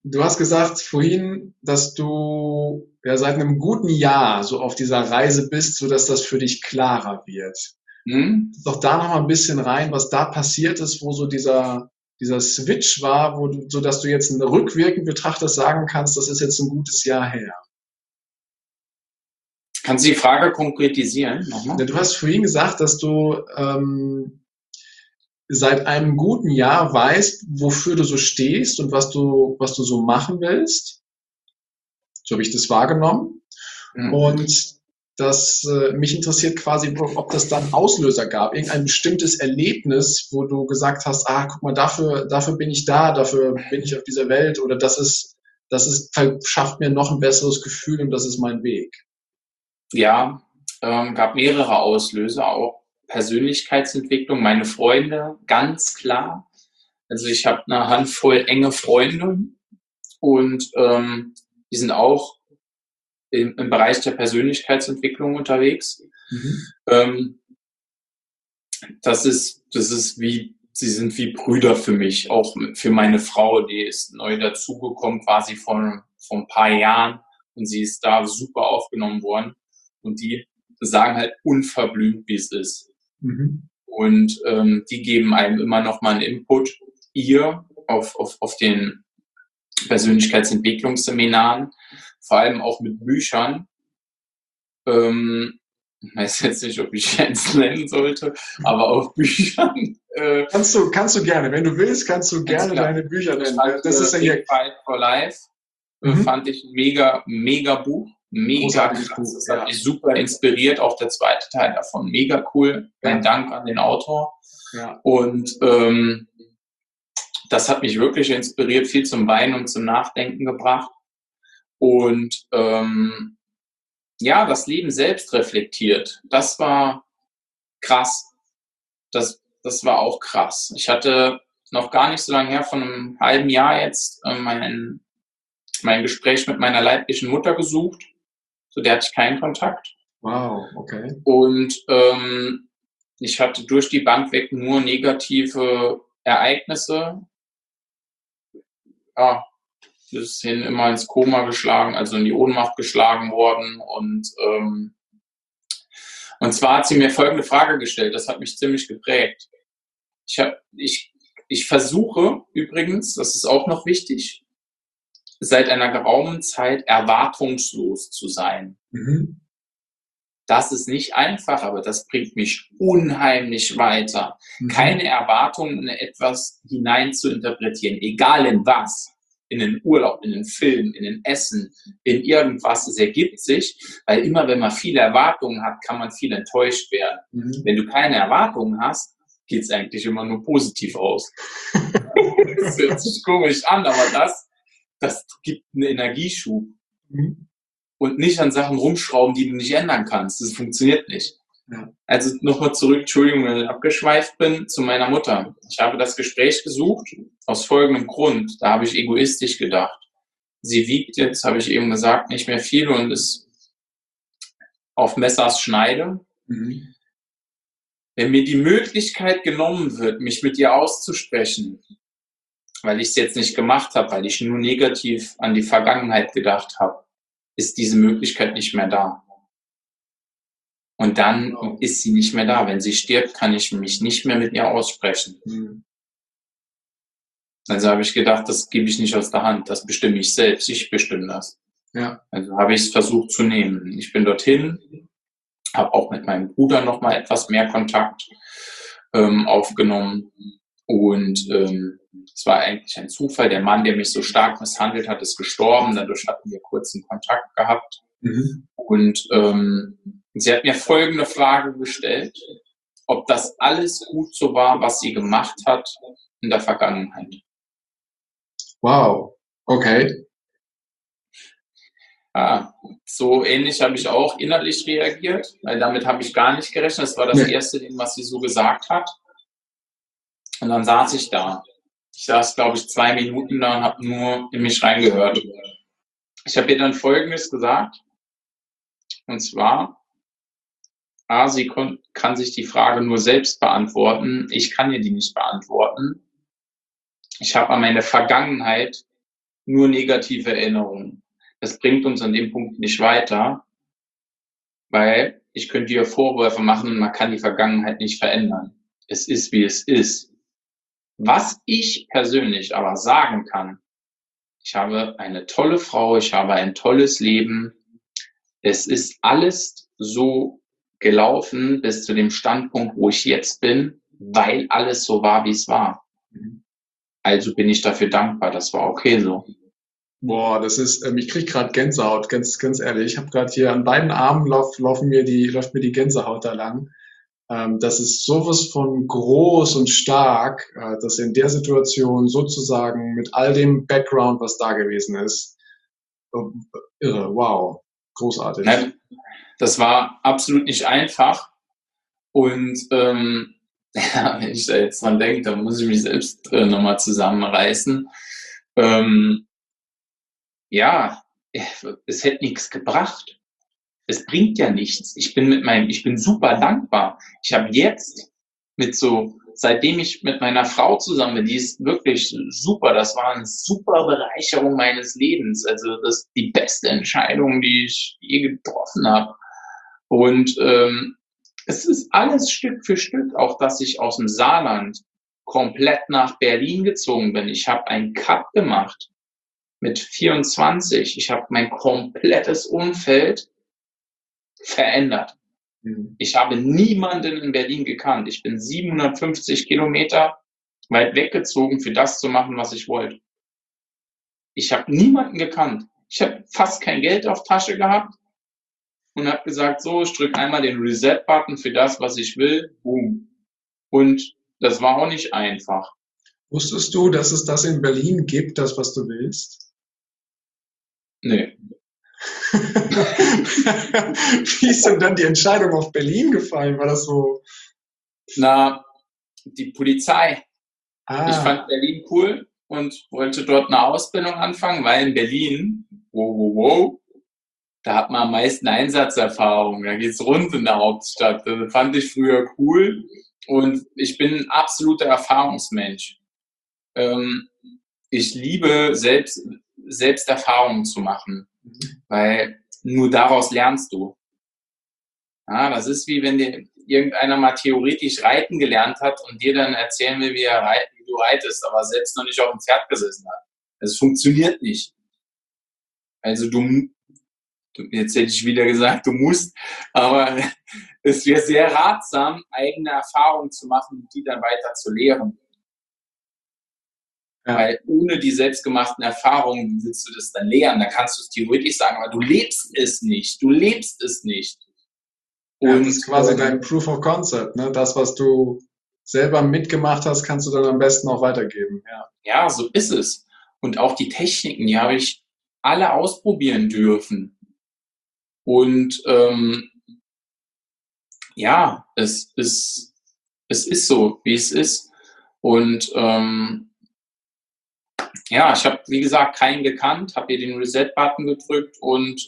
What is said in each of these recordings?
Du hast gesagt vorhin, dass du ja seit einem guten Jahr so auf dieser Reise bist, so dass das für dich klarer wird. Hm? Doch da noch mal ein bisschen rein, was da passiert ist, wo so dieser Switch war, wo du, so dass du jetzt rückwirkend betrachtet sagen kannst, das ist jetzt ein gutes Jahr her. Kannst du die Frage konkretisieren nochmal? Ja, du hast vorhin gesagt, dass du seit einem guten Jahr weißt, wofür du so stehst und was du so machen willst. So habe ich das wahrgenommen. Hm. Und das mich interessiert quasi, ob das dann Auslöser gab, irgendein bestimmtes Erlebnis, wo du gesagt hast, ah, guck mal, dafür bin ich da, dafür bin ich auf dieser Welt oder das ist, verschafft mir noch ein besseres Gefühl und das ist mein Weg. Ja, gab mehrere Auslöser, auch Persönlichkeitsentwicklung. Meine Freunde, ganz klar. Also ich habe eine Handvoll enge Freunde und die sind auch im Bereich der Persönlichkeitsentwicklung unterwegs. Mhm. Ähm, das ist wie, sie sind wie Brüder für mich, auch für meine Frau, die ist neu dazugekommen, quasi vor ein paar Jahren und sie ist da super aufgenommen worden und die sagen halt unverblümt, wie es ist. Mhm. Und die geben einem immer noch mal einen Input, ihr auf den Persönlichkeitsentwicklungsseminaren, vor allem auch mit Büchern. Ich weiß jetzt nicht, ob ich jetzt nennen sollte, aber auf Büchern. Kannst du gerne, wenn du willst, kannst du Ganz gerne klar. deine Bücher Ich nennen. fand Das ist ja Big hier Five for Life mhm. fand ich ein mega Buch, mega Großartiges krass. Buch, Das hat ja. mich super inspiriert, auch der zweite Teil davon, mega cool. Mein Ja, Dank an den Autor. ja. Und das hat mich wirklich inspiriert, viel zum Weinen und zum Nachdenken gebracht. Und ja, das Leben selbst reflektiert. Das war krass. Das war auch krass. Ich hatte noch gar nicht so lange her, von einem halben Jahr jetzt, mein Gespräch mit meiner leiblichen Mutter gesucht. Zu der hatte ich keinen Kontakt. Wow, okay. Und ich hatte durch die Bank weg nur negative Ereignisse. Ja, bis hin immer ins Koma geschlagen, also in die Ohnmacht geschlagen worden. Und zwar hat sie mir folgende Frage gestellt, das hat mich ziemlich geprägt. Ich, hab, ich, ich versuche übrigens, das ist auch noch wichtig, seit einer geraumen Zeit erwartungslos zu sein. Mhm. Das ist nicht einfach, aber das bringt mich unheimlich weiter. Mhm. Keine Erwartungen in etwas hinein zu interpretieren, egal in was. In den Urlaub, in den Film, in den Essen, in irgendwas. Es ergibt sich, weil immer wenn man viele Erwartungen hat, kann man viel enttäuscht werden. Mhm. Wenn du keine Erwartungen hast, geht es eigentlich immer nur positiv aus. Das hört sich komisch an, aber das gibt einen Energieschub Mhm. und nicht an Sachen rumschrauben, die du nicht ändern kannst. Das funktioniert nicht. Ja. Also nochmal zurück, Entschuldigung, wenn ich abgeschweift bin, zu meiner Mutter. Ich habe das Gespräch gesucht aus folgendem Grund. Da habe ich egoistisch gedacht. Sie wiegt jetzt, habe ich eben gesagt, nicht mehr viel und ist auf Messers Schneide. Mhm. Wenn mir die Möglichkeit genommen wird, mich mit ihr auszusprechen, weil ich es jetzt nicht gemacht habe, weil ich nur negativ an die Vergangenheit gedacht habe, ist diese Möglichkeit nicht mehr da. Und dann Wow. ist sie nicht mehr da. Wenn sie stirbt, kann ich mich nicht mehr mit ihr aussprechen. Mhm. Also habe ich gedacht, das gebe ich nicht aus der Hand, das bestimme ich selbst, ich bestimme das. Ja. Also habe ich es versucht zu nehmen. Ich bin dorthin, habe auch mit meinem Bruder noch mal etwas mehr Kontakt aufgenommen und es war eigentlich ein Zufall. Der Mann, der mich so stark misshandelt hat, ist gestorben. Dadurch hatten wir kurzen Kontakt gehabt Mhm. und sie hat mir folgende Frage gestellt, ob das alles gut so war, was sie gemacht hat in der Vergangenheit. Wow. Okay. Ah, so ähnlich habe ich auch innerlich reagiert, weil damit habe ich gar nicht gerechnet. Das war das Nee. erste Ding, was sie so gesagt hat. Und dann saß ich da. Ich saß, glaube ich, 2 Minuten da und habe nur in mich reingehört. Ich habe ihr dann Folgendes gesagt. Und zwar, sie kann sich die Frage nur selbst beantworten. Ich kann ihr die nicht beantworten. Ich habe an meine Vergangenheit nur negative Erinnerungen. Das bringt uns an dem Punkt nicht weiter, weil ich könnte dir Vorwürfe machen, man kann die Vergangenheit nicht verändern. Es ist, wie es ist. Was ich persönlich aber sagen kann, ich habe eine tolle Frau, ich habe ein tolles Leben. Es ist alles so gelaufen bis zu dem Standpunkt, wo ich jetzt bin, weil alles so war, wie es war. Also bin ich dafür dankbar, das war okay so. Boah, das ist, ich krieg gerade Gänsehaut, ganz ehrlich. Ich habe gerade hier an beiden Armen läuft mir die Gänsehaut da lang. Das ist sowas von groß und stark, dass in der Situation sozusagen mit all dem Background, was da gewesen ist, äh, irre, wow, großartig. Ne? Das war absolut nicht einfach. Und ja, wenn ich da jetzt dran denke, dann muss ich mich selbst nochmal zusammenreißen. Ähm, ja, es hätte nichts gebracht. Es bringt ja nichts. Ich bin super dankbar. Ich habe jetzt seitdem ich mit meiner Frau zusammen bin, die ist wirklich super. Das war eine super Bereicherung meines Lebens. Also das ist die beste Entscheidung, die ich je getroffen habe. Und es ist alles Stück für Stück, auch dass ich aus dem Saarland komplett nach Berlin gezogen bin. Ich habe einen Cut gemacht mit 24. Ich habe mein komplettes Umfeld verändert. Ich habe niemanden in Berlin gekannt. Ich bin 750 Kilometer weit weggezogen, für das zu machen, was ich wollte. Ich habe niemanden gekannt. Ich habe fast kein Geld auf Tasche gehabt und habe gesagt, so, ich drücke einmal den Reset-Button für das, was ich will. Boom. Und das war auch nicht einfach. Wusstest du, dass es das in Berlin gibt, das, was du willst? Nee. Wie ist denn dann die Entscheidung auf Berlin gefallen? War das so? Na, die Polizei. Ich Ah, fand Berlin cool und wollte dort eine Ausbildung anfangen, weil in Berlin, wow, da hat man am meisten Einsatzerfahrung. Da geht's rund in der Hauptstadt. Das fand ich früher cool und ich bin ein absoluter Erfahrungsmensch. Ähm, ich liebe selbst Erfahrungen zu machen, weil nur daraus lernst du. Ja, das ist wie wenn dir irgendeiner mal theoretisch reiten gelernt hat und dir dann erzählen will, wie du reitest, aber selbst noch nicht auf dem Pferd gesessen hat. Es funktioniert nicht. Also jetzt hätte ich wieder gesagt, du musst, aber es wäre sehr ratsam, eigene Erfahrungen zu machen und die dann weiter zu lehren. ja. Weil ohne die selbstgemachten Erfahrungen willst du das dann lehren. Da kannst du es theoretisch sagen, aber du lebst es nicht. Du lebst es nicht. Ja, Und das ist quasi dein Proof of Concept, ne? Das, was du selber mitgemacht hast, kannst du dann am besten auch weitergeben. Ja. ja, so ist es. Und auch die Techniken, die habe ich alle ausprobieren dürfen. Und ja, es ist so, wie es ist. Und ja, ich habe, wie gesagt, keinen gekannt, habe hier den Reset-Button gedrückt und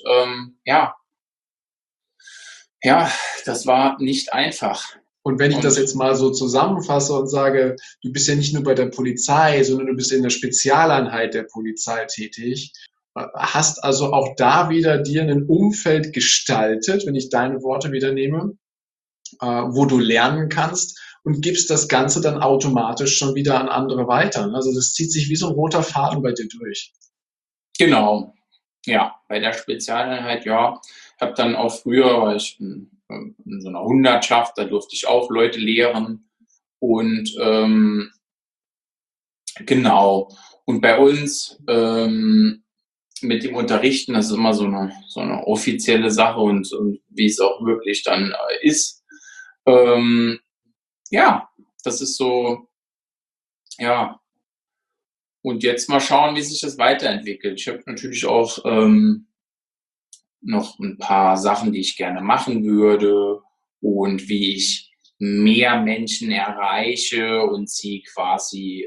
ja, das war nicht einfach. Und wenn ich das Und jetzt mal so zusammenfasse und sage, du bist ja nicht nur bei der Polizei, sondern du bist in der Spezialeinheit der Polizei tätig, hast also auch da wieder dir ein Umfeld gestaltet, wenn ich deine Worte wieder nehme, wo du lernen kannst und gibst das Ganze dann automatisch schon wieder an andere weiter. Also das zieht sich wie so ein roter Faden bei dir durch. genau, ja, bei der Spezialeinheit, ja, ich habe dann auch früher, war ich in so einer Hundertschaft, da durfte ich auch Leute lehren und genau. Und bei uns mit dem Unterrichten, das ist immer so eine offizielle Sache und wie es auch wirklich dann ist. Ähm, ja, das ist so, ja. Und jetzt mal schauen, wie sich das weiterentwickelt. Ich habe natürlich auch noch ein paar Sachen, die ich gerne machen würde und wie ich mehr Menschen erreiche und sie quasi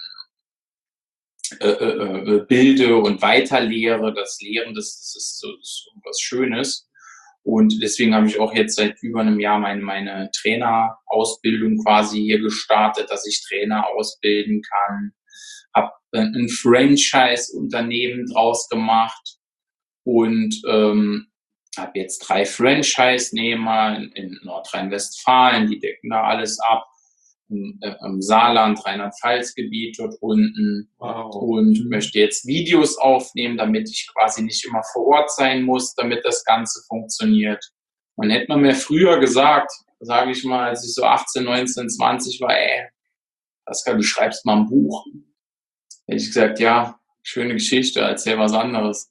bilde und weiterlehre. Das Lehren, das ist so was Schönes. Und deswegen habe ich auch jetzt seit über einem Jahr meine Trainerausbildung quasi hier gestartet, dass ich Trainer ausbilden kann. habe ein Franchise-Unternehmen draus gemacht und habe jetzt 3 Franchise-Nehmer in Nordrhein-Westfalen, die decken da alles ab. Im Saarland, Rheinland-Pfalz-Gebiet dort unten. Wow. Und möchte jetzt Videos aufnehmen, damit ich quasi nicht immer vor Ort sein muss, damit das Ganze funktioniert. Man hätte man mir früher gesagt, sage ich mal, als ich so 18, 19, 20 war, Pascal, du schreibst mal ein Buch. Hätte ich gesagt, ja, schöne Geschichte, erzähl was anderes.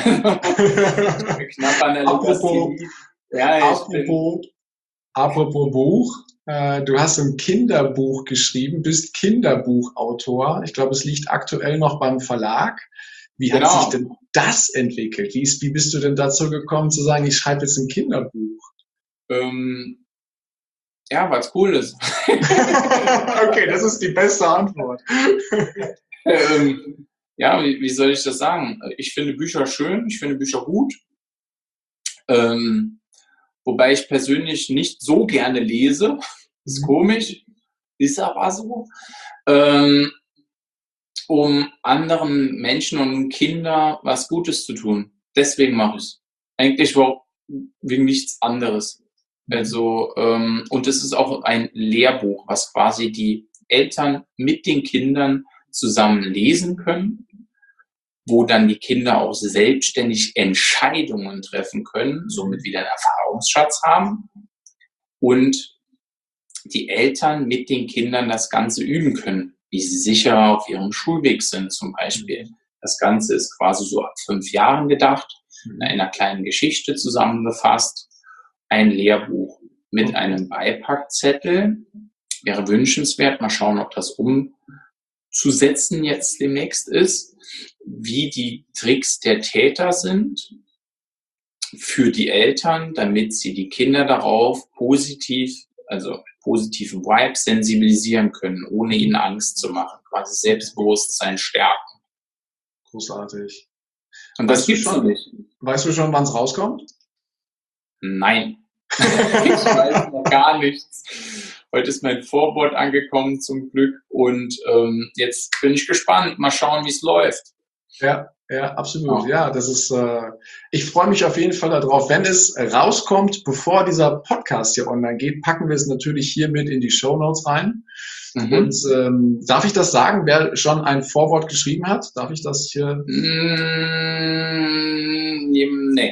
Knapp an der Legasthenie. Ja, apropos Buch, du hast ein Kinderbuch geschrieben, bist Kinderbuchautor. Ich glaube, es liegt aktuell noch beim Verlag. Wie hat sich denn das entwickelt? Wie bist du denn dazu gekommen zu sagen, ich schreibe jetzt ein Kinderbuch? Ja, weil es cool ist. Okay, das ist die beste Antwort. Ja, wie soll ich das sagen? Ich finde Bücher schön, ich finde Bücher gut. Wobei ich persönlich nicht so gerne lese. Ist komisch, ist aber so. Um anderen Menschen und Kindern was Gutes zu tun. Deswegen mache ich es. Eigentlich wegen nichts anderes. Also, und es ist auch ein Lehrbuch, was quasi die Eltern mit den Kindern zusammen lesen können, wo dann die Kinder auch selbstständig Entscheidungen treffen können, somit wieder einen Erfahrungsschatz haben und die Eltern mit den Kindern das Ganze üben können, wie sie sicher auf ihrem Schulweg sind zum Beispiel. Das Ganze ist quasi so ab 5 Jahren gedacht, in einer kleinen Geschichte zusammengefasst, ein Lehrbuch mit einem Beipackzettel. Wäre wünschenswert, mal schauen, ob das umzusetzen jetzt demnächst ist, wie die Tricks der Täter sind für die Eltern, damit sie die Kinder darauf positiven Vibes sensibilisieren können, ohne ihnen Angst zu machen, quasi Selbstbewusstsein stärken. Großartig. Und das gibt's noch nicht. Weißt du schon, wann es rauskommt? Nein. Ich weiß noch gar nichts. Heute ist mein Vorwort angekommen zum Glück und jetzt bin ich gespannt. Mal schauen, wie es läuft. Ja, absolut. Ja, das ist. Ich freue mich auf jeden Fall darauf. Wenn es rauskommt, bevor dieser Podcast hier online geht, packen wir es natürlich hier mit in die Shownotes rein. Und darf ich das sagen, wer schon ein Vorwort geschrieben hat? Darf ich das hier? Nee.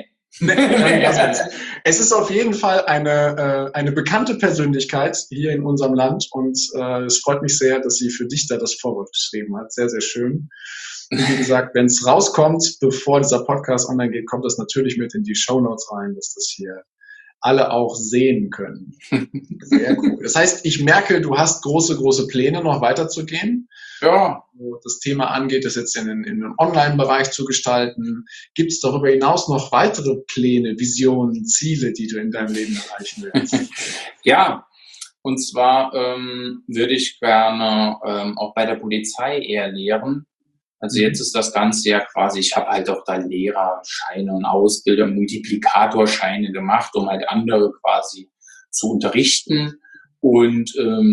Es ist auf jeden Fall eine bekannte Persönlichkeit hier in unserem Land und es freut mich sehr, dass sie für dich da das Vorwort geschrieben hat. Sehr, sehr schön. Und wie gesagt, wenn es rauskommt, bevor dieser Podcast online geht, kommt das natürlich mit in die Shownotes rein, dass das hier alle auch sehen können. Sehr cool. Das heißt, ich merke, du hast große, große Pläne, noch weiterzugehen. Ja. Wo das Thema angeht, das jetzt in den Online-Bereich zu gestalten. Gibt es darüber hinaus noch weitere Pläne, Visionen, Ziele, die du in deinem Leben erreichen willst? Ja, und zwar würde ich gerne auch bei der Polizei eher lehren. Also jetzt ist das Ganze ja quasi, ich habe halt auch da Lehrerscheine und Ausbilder, Multiplikatorscheine gemacht, um halt andere quasi zu unterrichten. Und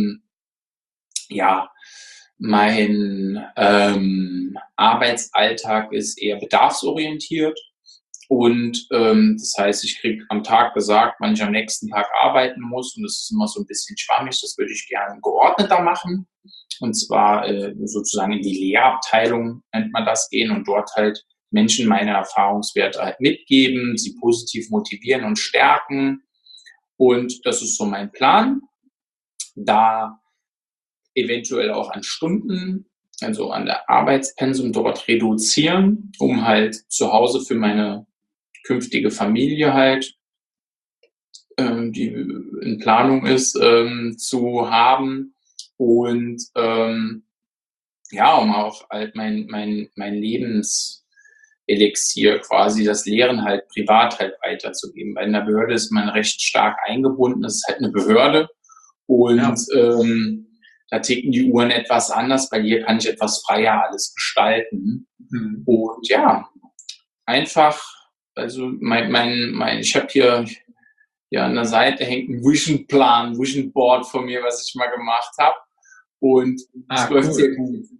mein Arbeitsalltag ist eher bedarfsorientiert. Und das heißt, ich kriege am Tag gesagt, wann ich am nächsten Tag arbeiten muss. Und das ist immer so ein bisschen schwammig. Das würde ich gerne geordneter machen. Und zwar sozusagen in die Lehrabteilung nennt man das gehen und dort halt Menschen meine Erfahrungswerte halt mitgeben, sie positiv motivieren und stärken. Und das ist so mein Plan. Da eventuell auch an Stunden, also an der Arbeitspensum dort reduzieren, um halt zu Hause für meine künftige Familie halt, die in Planung ist, zu haben. Und um auch halt mein Lebenselixier quasi, das Lehren halt privat halt weiterzugeben. Weil in der Behörde ist man recht stark eingebunden, das ist halt eine Behörde und da ticken die Uhren etwas anders, weil hier kann ich etwas freier alles gestalten. Und ja, einfach, also ich habe hier an der Seite hängt ein Vision Board von mir, was ich mal gemacht habe. Und es läuft sehr gut.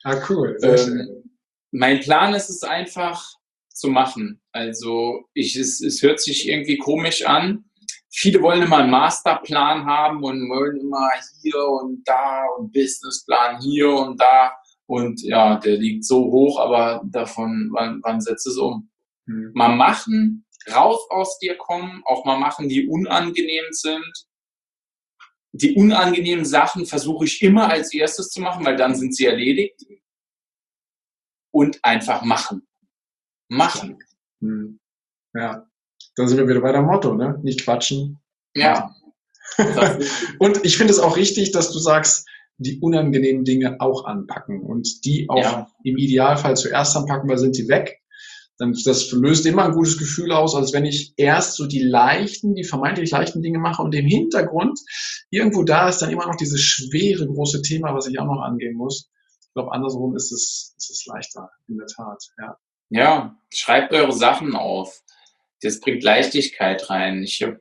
Ah, cool. Sehr schön. Mein Plan ist es einfach zu machen. Also es hört sich irgendwie komisch an. Viele wollen immer einen Masterplan haben und wollen immer hier und da und Businessplan hier und da. Und ja, der liegt so hoch, aber davon, wann setzt es um? Mal machen, raus aus dir kommen, auch mal machen, die unangenehm sind. Die unangenehmen Sachen versuche ich immer als erstes zu machen, weil dann sind sie erledigt. Und einfach machen. Machen. Ja, dann sind wir wieder bei dem Motto, ne? Nicht quatschen. Ja. Und ich finde es auch richtig, dass du sagst, die unangenehmen Dinge auch anpacken und die auch im Idealfall zuerst anpacken, weil sind die weg. Das löst immer ein gutes Gefühl aus, als wenn ich erst so die vermeintlich leichten Dinge mache und im Hintergrund irgendwo da ist dann immer noch dieses schwere, große Thema, was ich auch noch angehen muss. Ich glaube, andersrum ist es leichter, in der Tat, ja. Ja, schreibt eure Sachen auf. Das bringt Leichtigkeit rein.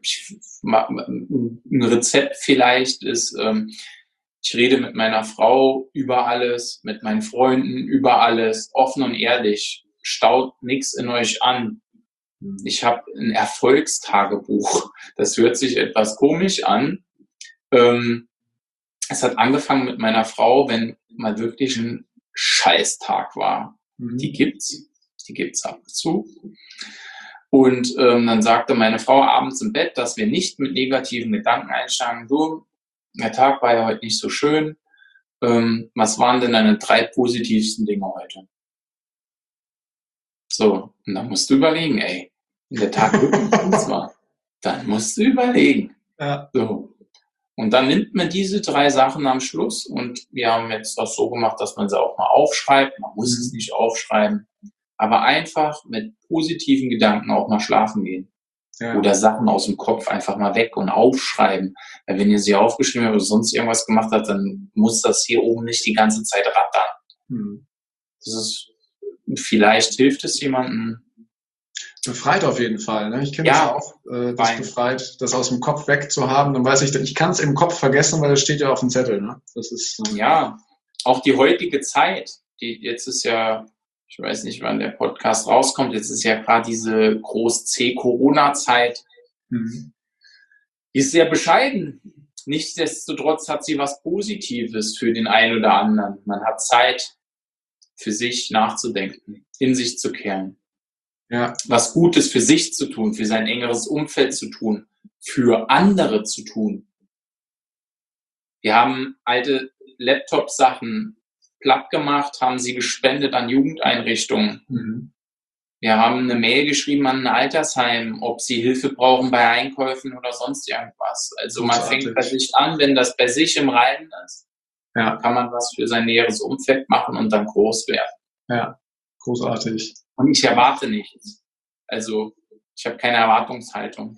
Ein Rezept vielleicht ist, ich rede mit meiner Frau über alles, mit meinen Freunden über alles, offen und ehrlich. Staut nichts in euch an. Ich habe ein Erfolgstagebuch. Das hört sich etwas komisch an. Es hat angefangen mit meiner Frau, wenn mal wirklich ein Scheißtag war. Die gibt's ab und zu. Und dann sagte meine Frau abends im Bett, dass wir nicht mit negativen Gedanken einsteigen. Du, der Tag war ja heute nicht so schön. Was waren denn deine 3 positivsten Dinge heute? So, und dann musst du überlegen, ey, wenn der Tag wirklich mies war, dann musst du überlegen. Ja. So. Und dann nimmt man diese 3 Sachen am Schluss und wir haben jetzt das so gemacht, dass man sie auch mal aufschreibt. Man muss es nicht aufschreiben, aber einfach mit positiven Gedanken auch mal schlafen gehen. Ja. Oder Sachen aus dem Kopf einfach mal weg und aufschreiben. Weil wenn ihr sie aufgeschrieben habt oder sonst irgendwas gemacht habt, dann muss das hier oben nicht die ganze Zeit rattern. Das ist, vielleicht hilft es jemandem. Befreit auf jeden Fall. Ne? Ich kenne das auch, das befreit, das aus dem Kopf wegzuhaben. Dann weiß ich kann es im Kopf vergessen, weil das steht ja auf dem Zettel. Ne? Das ist, ja, auch die heutige Zeit, jetzt ist ja, ich weiß nicht, wann der Podcast rauskommt, jetzt ist ja gerade diese Groß-C-Corona-Zeit. Die ist sehr bescheiden. Nichtsdestotrotz hat sie was Positives für den einen oder anderen. Man hat Zeit, für sich nachzudenken, in sich zu kehren. Ja. Was Gutes für sich zu tun, für sein engeres Umfeld zu tun, für andere zu tun. Wir haben alte Laptop-Sachen platt gemacht, haben sie gespendet an Jugendeinrichtungen. Wir haben eine Mail geschrieben an ein Altersheim, ob sie Hilfe brauchen bei Einkäufen oder sonst irgendwas. Also man fängt bei sich an, wenn das bei sich im Reinen ist, kann man was für sein näheres Umfeld machen und dann groß werden. Ja, großartig. Und ich erwarte nichts. Also ich habe keine Erwartungshaltung.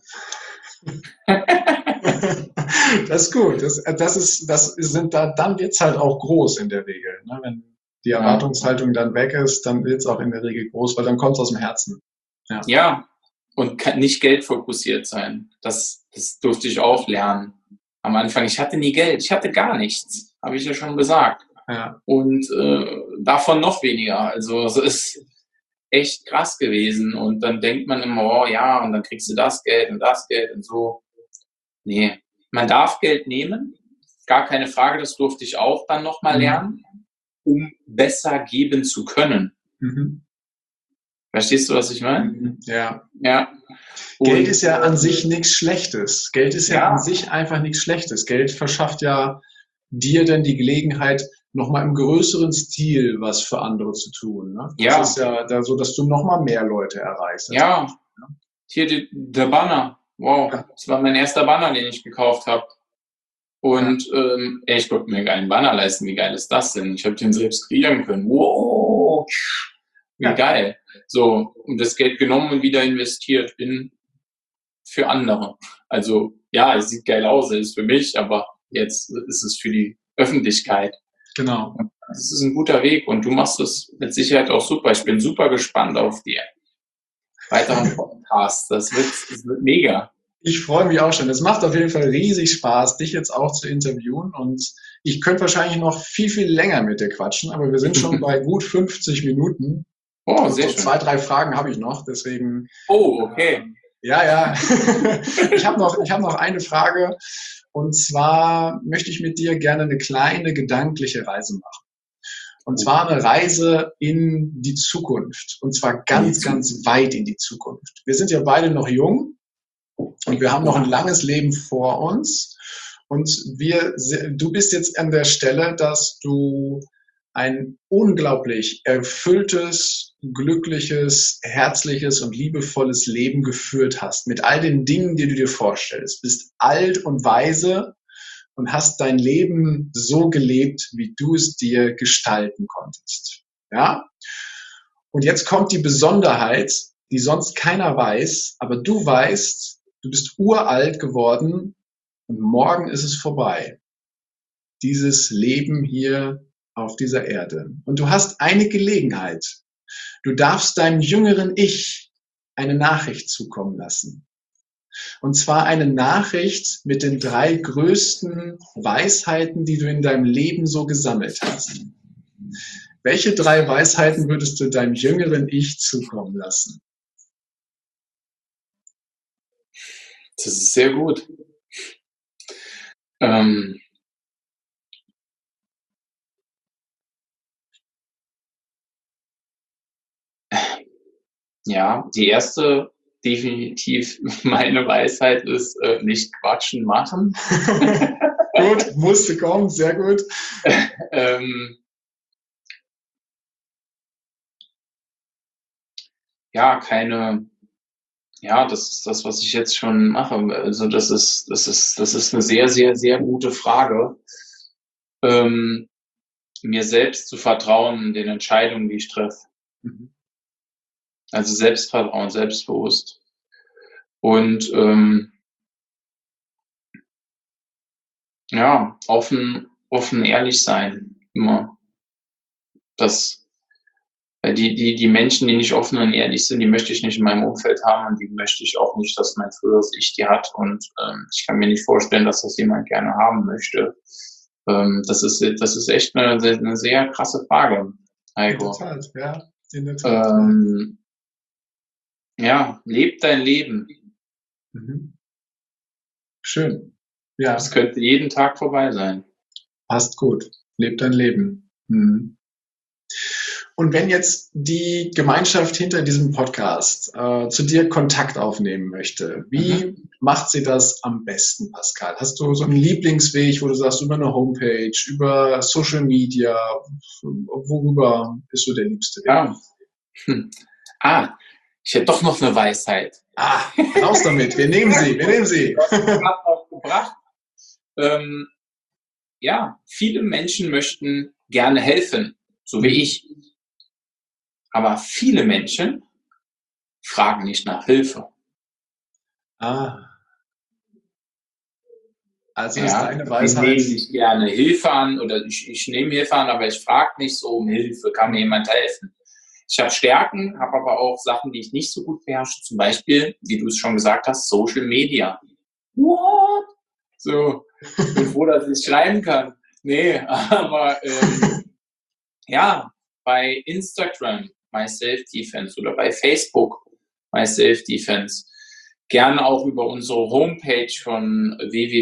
Das ist gut. Dann wird's halt auch groß in der Regel. Ne? Wenn die Erwartungshaltung dann weg ist, dann wird's auch in der Regel groß, weil dann kommt's aus dem Herzen. Ja, und kann nicht geldfokussiert sein. Das durfte ich auch lernen. Am Anfang, ich hatte nie Geld, ich hatte gar nichts, habe ich ja schon gesagt. Ja. Und davon noch weniger. Also es ist echt krass gewesen. Und dann denkt man immer, oh ja, und dann kriegst du das Geld und so. Nee, man darf Geld nehmen, gar keine Frage, das durfte ich auch dann nochmal lernen, um besser geben zu können. Verstehst du, was ich meine? Ja. Und Geld ist ja an sich nichts Schlechtes. Geld ist ja an sich einfach nichts Schlechtes. Geld verschafft ja dir denn die Gelegenheit, nochmal im größeren Stil was für andere zu tun. Ne? Das ist ja da so, dass du nochmal mehr Leute erreichst. Ja, hier der Banner. Wow, das war mein erster Banner, den ich gekauft habe. Und ich konnte mir einen Banner leisten. Wie geil ist das denn? Ich habe den selbst kreieren können. Wow, wie geil. So, und das Geld genommen und wieder investiert in für andere. Also ja, es sieht geil aus, es ist für mich, aber jetzt ist es für die Öffentlichkeit. Genau. Das ist ein guter Weg und du machst es mit Sicherheit auch super. Ich bin super gespannt auf die weiteren Podcasts. Das wird mega. Ich freue mich auch schon. Es macht auf jeden Fall riesig Spaß, dich jetzt auch zu interviewen. Und ich könnte wahrscheinlich noch viel, viel länger mit dir quatschen, aber wir sind schon bei gut 50 Minuten. Oh, Und sehr so schön. 2, 3 Fragen habe ich noch. Deswegen, Oh, okay. ja, ja. Ich hab noch eine Frage. Und zwar möchte ich mit dir gerne eine kleine gedankliche Reise machen. Und zwar eine Reise in die Zukunft. Und zwar ganz, ganz weit in die Zukunft. Wir sind ja beide noch jung. Und wir haben noch ein langes Leben vor uns. Und du bist jetzt an der Stelle, dass du ein unglaublich erfülltes, glückliches, herzliches und liebevolles Leben geführt hast. Mit all den Dingen, die du dir vorstellst. Bist alt und weise und hast dein Leben so gelebt, wie du es dir gestalten konntest. Ja? Und jetzt kommt die Besonderheit, die sonst keiner weiß, aber du weißt, du bist uralt geworden und morgen ist es vorbei. Dieses Leben hier auf dieser Erde. Und du hast eine Gelegenheit. Du darfst deinem jüngeren Ich eine Nachricht zukommen lassen. Und zwar eine Nachricht mit den 3 größten Weisheiten, die du in deinem Leben so gesammelt hast. Welche 3 Weisheiten würdest du deinem jüngeren Ich zukommen lassen? Das ist sehr gut. Ähm, ja, die erste definitiv meine Weisheit ist, nicht quatschen, machen. Gut, musste kommen, sehr gut. Ähm, ja, das ist das, was ich jetzt schon mache. Also das ist eine sehr, sehr, sehr gute Frage. Ähm, mir selbst zu vertrauen in den Entscheidungen, die ich treffe. Mhm. Also Selbstvertrauen, selbstbewusst. Und ja, offen, ehrlich sein, immer. Das, weil die Menschen, die nicht offen und ehrlich sind, die möchte ich nicht in meinem Umfeld haben und die möchte ich auch nicht, dass mein früheres Ich die hat. Und ich kann mir nicht vorstellen, dass das jemand gerne haben möchte. Das ist echt eine sehr krasse Frage, Heiko. In der Tat, ja. In der Tat. Ja, leb dein Leben. Mhm. Schön. Ja, Es könnte jeden Tag vorbei sein. passt gut. Leb dein Leben. Mhm. Und wenn jetzt die Gemeinschaft hinter diesem Podcast zu dir Kontakt aufnehmen möchte, wie macht sie das am besten, Pascal? Hast du so einen Lieblingsweg, wo du sagst, über eine Homepage, über Social Media, worüber ist so der liebste Weg? Ja. Ich hätte doch noch eine Weisheit. Raus damit, wir nehmen sie, wir nehmen sie. Gerade auch gebracht. Ja, viele Menschen möchten gerne helfen, so wie ich. Aber viele Menschen fragen nicht nach Hilfe. Also ist Ja, deine die Weisheit. nehmen nicht gerne Hilfe an oder ich nehme Hilfe an, aber ich frage nicht so um Hilfe, kann mir jemand helfen? Ich habe Stärken, habe aber auch Sachen, die ich nicht so gut beherrsche. Zum Beispiel, wie du es schon gesagt hast, Social Media. What? So, ich bin froh, dass ich es schreiben kann. Nee, aber ja, bei Instagram My Self Defense oder bei Facebook My Self Defense. Gerne auch über unsere Homepage von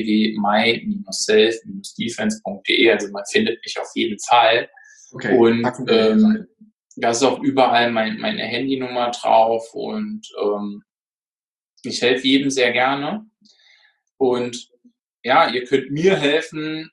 www.my-self-defense.de. Also man findet mich auf jeden Fall. Okay, Und da ist auch überall meine Handynummer drauf und ich helfe jedem sehr gerne. Und ja, ihr könnt mir helfen,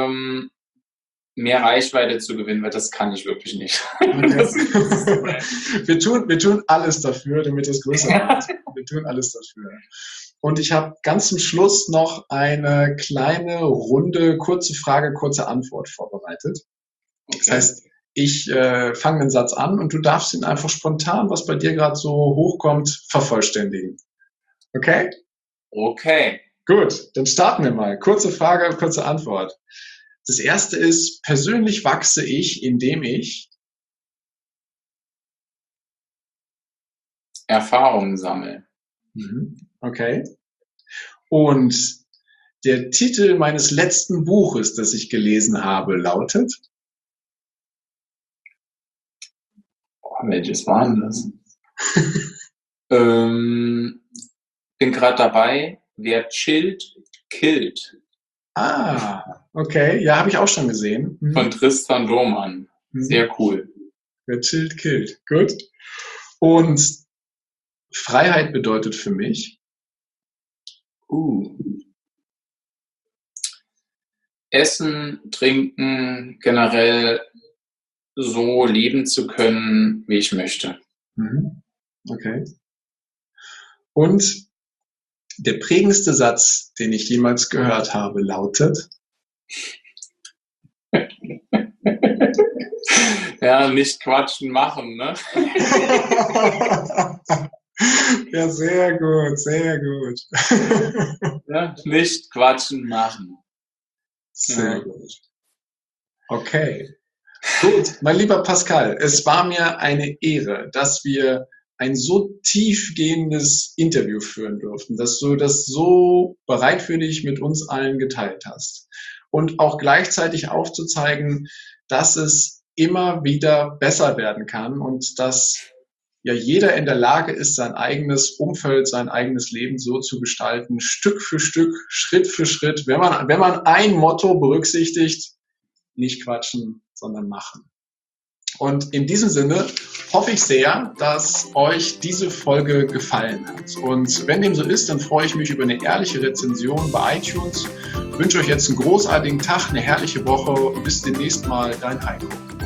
mehr Reichweite zu gewinnen, weil das kann ich wirklich nicht. Okay. Wir tun alles dafür, damit es größer wird. Wir tun alles dafür. Und ich habe ganz zum Schluss noch eine kleine Runde, kurze Frage, kurze Antwort vorbereitet. Okay. Das heißt, ich fange den Satz an und du darfst ihn einfach spontan, was bei dir gerade so hochkommt, vervollständigen. Okay? Okay. Gut, dann starten wir mal. Kurze Frage, kurze Antwort. Das erste ist, persönlich wachse ich, indem ich Erfahrungen sammle. Okay. Und der Titel meines letzten Buches, das ich gelesen habe, lautet? Welches war denn das? Bin gerade dabei. Wer chillt, killt. Okay. Ja, habe ich auch schon gesehen. Von Tristan Lohmann. Sehr cool. Wer chillt, killt. Gut. Und Freiheit bedeutet für mich? Essen, trinken, generell so leben zu können, wie ich möchte. Okay. Und der prägendste Satz, den ich jemals gehört habe, lautet? Ja, nicht quatschen, machen, ne? Ja, sehr gut, sehr gut. Ja, nicht quatschen, machen. Sehr gut. Okay. Gut, mein lieber Pascal, es war mir eine Ehre, dass wir ein so tiefgehendes Interview führen durften, dass du das so bereitwillig mit uns allen geteilt hast. Und auch gleichzeitig aufzuzeigen, dass es immer wieder besser werden kann und dass ja jeder in der Lage ist, sein eigenes Umfeld, sein eigenes Leben so zu gestalten, Stück für Stück, Schritt für Schritt, wenn man ein Motto berücksichtigt, nicht quatschen, sondern machen. Und in diesem Sinne hoffe ich sehr, dass euch diese Folge gefallen hat. Und wenn dem so ist, dann freue ich mich über eine ehrliche Rezension bei iTunes. Ich wünsche euch jetzt einen großartigen Tag, eine herrliche Woche und bis demnächst mal, dein Heiko.